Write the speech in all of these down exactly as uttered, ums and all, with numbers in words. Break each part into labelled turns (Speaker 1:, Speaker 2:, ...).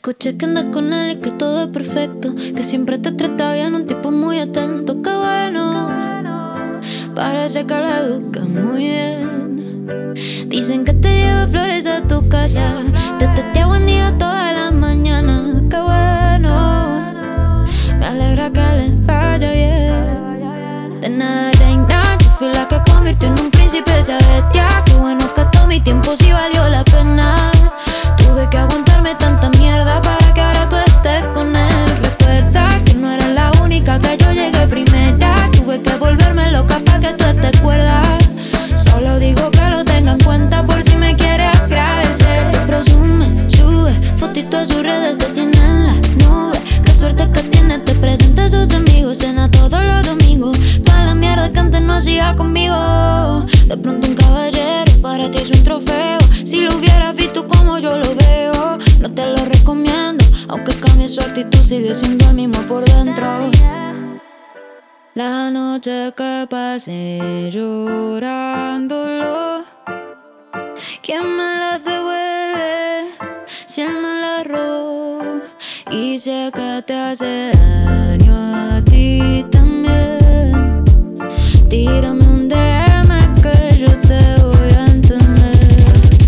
Speaker 1: Escuché que andas con él y que todo es perfecto, que siempre te trata bien, un tipo muy atento. Qué bueno, parece que lo educan muy bien. Dicen que te lleva flores a tu casa, te tetea buen día toda la mañana. Qué bueno, me alegra que le vaya bien. De nada de nada, yo fui la que convirtió en un príncipe esa bestia. Qué bueno que todo mi tiempo sí valió la pena. Tuve que aguantarme tanta mierda para que ahora tú estés con él. Recuerda que no eres la única, que yo llegué primera. Tuve que volverme loca para que tú estés cuerda. Solo digo que lo tenga en cuenta por si me quieres agradecer. Te presume, sube fotito a sus redes, te tiene en la nube. Qué suerte que tienes, te presenta a sus amigos, cena todos los domingos. Pa' la mierda que antes no hacía conmigo. De pronto un caballero para ti es un trofeo. Si lo hubieras visto como yo lo veo, no te lo recomiendo. Aunque cambie su actitud, sigue siendo el mismo por dentro. La noche que pasé llorándolo, ¿quién me la devuelve si él me la robó? Y sé que te hace daño a ti también. Tírame un D M que yo te voy a entender.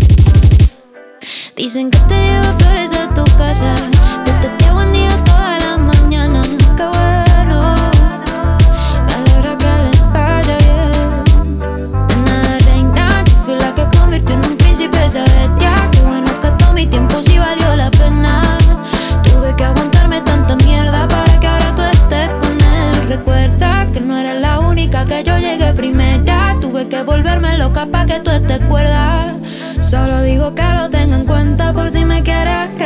Speaker 1: Dicen que te lleva flores a tu casa, te tetea buen día toda la mañana. Qué bueno, me alegra que les vaya bien. De nada de nada, yo fui la que convirtió en un príncipe esa bestia. Qué bueno que todo mi tiempo sí valió la pena. Tuve que aguantarme tanta mierda para que ahora tú estés con él. Recuerda que no eres la única, que yo llegué primera. Tuve que volverme loca para que tú estés cuerda. Solo digo que lo tenga en cuenta por si me quieres creer.